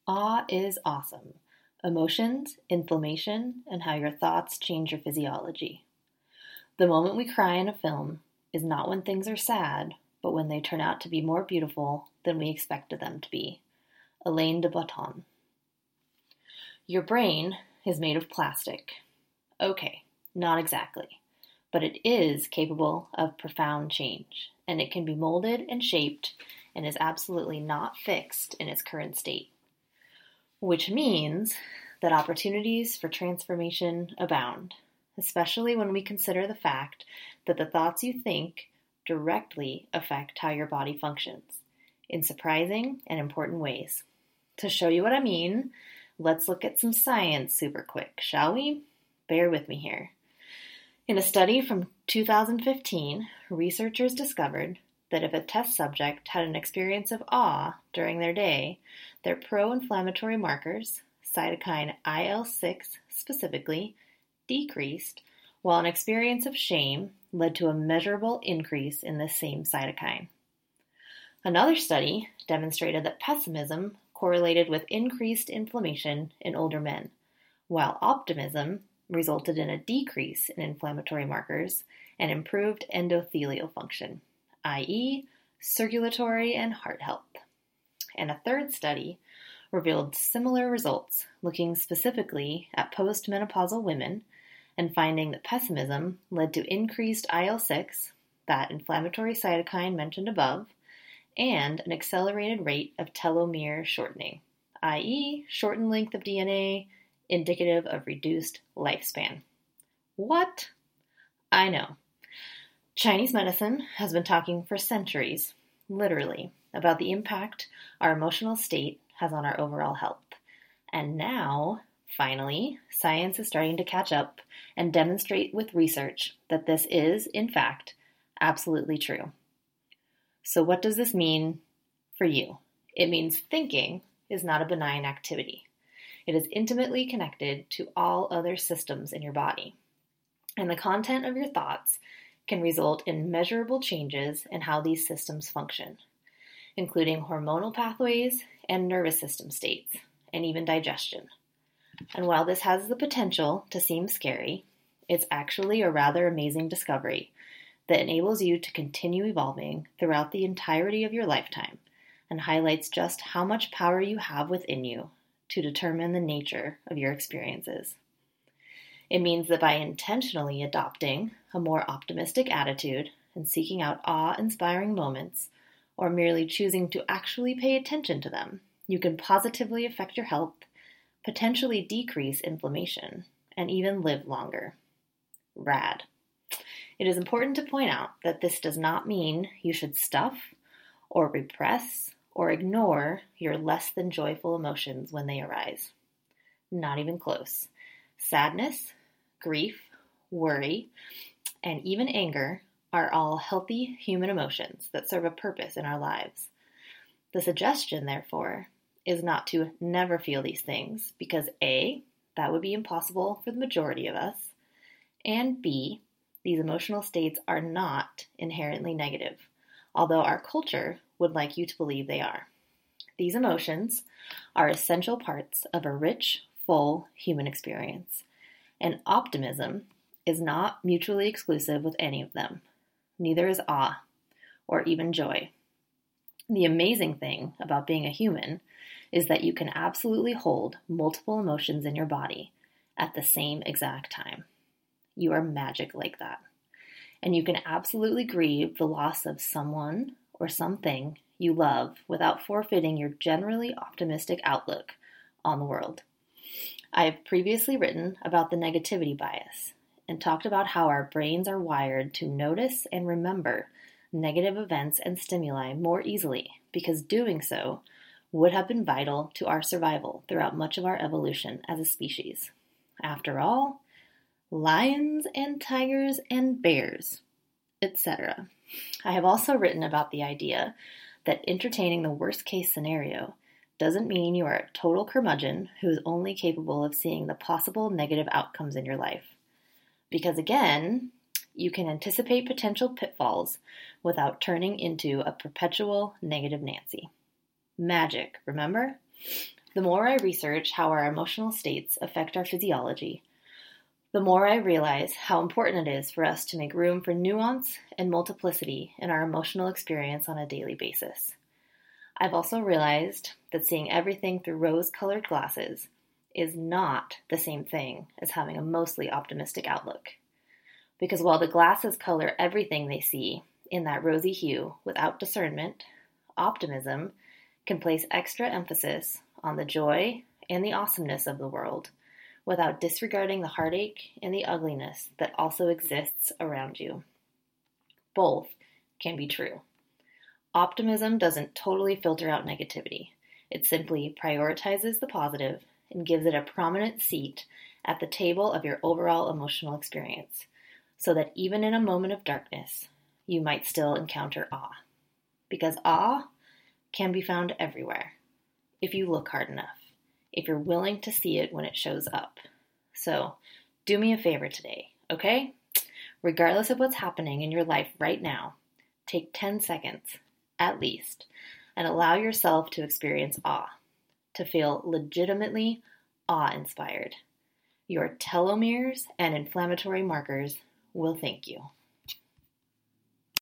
Awe is awesome. Emotions, inflammation, and how your thoughts change your physiology. The moment we cry in a film is not when things are sad, but when they turn out to be more beautiful than we expected them to be. Alain de Botton. Your brain is made of plastic. Okay, not exactly, but it is capable of profound change, and it can be molded and shaped and is absolutely not fixed in its current state. Which means that opportunities for transformation abound, especially when we consider the fact that the thoughts you think directly affect how your body functions in surprising and important ways. To show you what I mean, let's look at some science super quick, shall we? Bear with me here. In a study from 2015, researchers discovered that if a test subject had an experience of awe during their day, their pro-inflammatory markers, cytokine IL-6 specifically, decreased, while an experience of shame led to a measurable increase in this same cytokine. Another study demonstrated that pessimism correlated with increased inflammation in older men, while optimism resulted in a decrease in inflammatory markers and improved endothelial function, i.e., circulatory and heart health. And a third study revealed similar results, looking specifically at postmenopausal women and finding that pessimism led to increased IL-6, that inflammatory cytokine mentioned above, and an accelerated rate of telomere shortening, i.e., shortened length of DNA, indicative of reduced lifespan. What? I know. Chinese medicine has been talking for centuries, literally, about the impact our emotional state has on our overall health. And now, finally, science is starting to catch up and demonstrate with research that this is, in fact, absolutely true. So what does this mean for you? It means thinking is not a benign activity. It is intimately connected to all other systems in your body. And the content of your thoughts can result in measurable changes in how these systems function, including hormonal pathways and nervous system states, and even digestion. And while this has the potential to seem scary, it's actually a rather amazing discovery that enables you to continue evolving throughout the entirety of your lifetime and highlights just how much power you have within you to determine the nature of your experiences. It means that by intentionally adopting a more optimistic attitude and seeking out awe-inspiring moments, or merely choosing to actually pay attention to them, you can positively affect your health, potentially decrease inflammation, and even live longer. Rad. It is important to point out that this does not mean you should stuff or repress or ignore your less than joyful emotions when they arise. Not even close. Sadness, grief, worry, and even anger are all healthy human emotions that serve a purpose in our lives. The suggestion, therefore, is not to never feel these things because A, that would be impossible for the majority of us, and B, these emotional states are not inherently negative, although our culture would like you to believe they are. These emotions are essential parts of a rich, full human experience, and optimism is not mutually exclusive with any of them. Neither is awe or even joy. The amazing thing about being a human is that you can absolutely hold multiple emotions in your body at the same exact time. You are magic like that. And you can absolutely grieve the loss of someone or something you love without forfeiting your generally optimistic outlook on the world. I have previously written about the negativity bias and talked about how our brains are wired to notice and remember negative events and stimuli more easily because doing so would have been vital to our survival throughout much of our evolution as a species. After all, lions and tigers and bears, etc. I have also written about the idea that entertaining the worst case scenario doesn't mean you are a total curmudgeon who is only capable of seeing the possible negative outcomes in your life. Because again, you can anticipate potential pitfalls without turning into a perpetual negative Nancy. Magic, remember? The more I research how our emotional states affect our physiology, the more I realize how important it is for us to make room for nuance and multiplicity in our emotional experience on a daily basis. I've also realized that seeing everything through rose-colored glasses is not the same thing as having a mostly optimistic outlook. Because while the glasses color everything they see in that rosy hue without discernment, optimism can place extra emphasis on the joy and the awesomeness of the world without disregarding the heartache and the ugliness that also exists around you. Both can be true. Optimism doesn't totally filter out negativity. It simply prioritizes the positive and gives it a prominent seat at the table of your overall emotional experience, so that even in a moment of darkness, you might still encounter awe. Because awe can be found everywhere, if you look hard enough, if you're willing to see it when it shows up. So, do me a favor today, okay? Regardless of what's happening in your life right now, take 10 seconds, at least, and allow yourself to experience awe, to feel legitimately awe-inspired. Your telomeres and inflammatory markers will thank you.